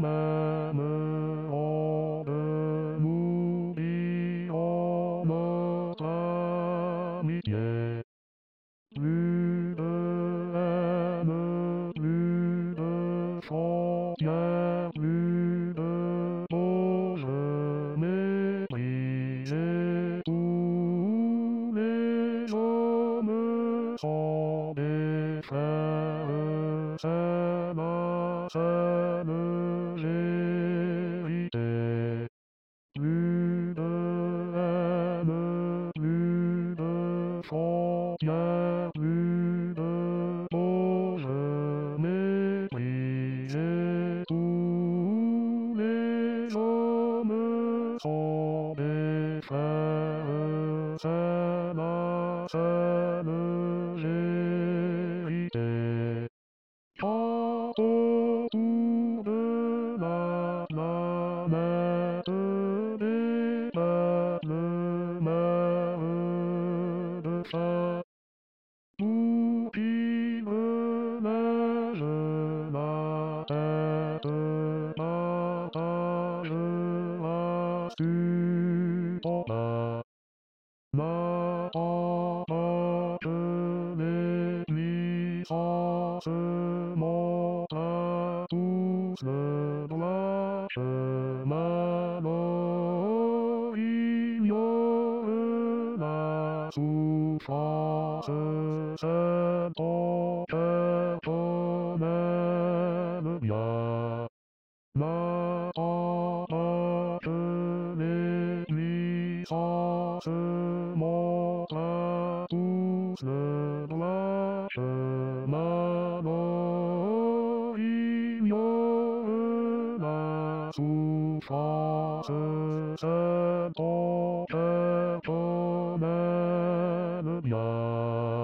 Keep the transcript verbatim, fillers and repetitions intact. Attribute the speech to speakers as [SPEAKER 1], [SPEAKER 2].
[SPEAKER 1] même en de m'oubliant notre amitié. Plus de haine, plus de frontières, plus de mots, je méprisais tous les hommes sont des frères, c'est ma seule vérité. Plus de haine, plus de frontières, plus de mots, je méprisais tous les hommes sont des frères, c'est ma seule vérité. Quand autour de la planète des peuples meurent de faim, pour qu'ils relèvent la tête, partagera stupenda. N'importe les puissances montrent à tous le droit chemin, non, ignore la souffrance, c'est ton cœur qu'on aime bien. N'importe les puissances montrent à tous le droit chemin, non, ignore la souffrance, c'est ton cœur qu'on aime bien.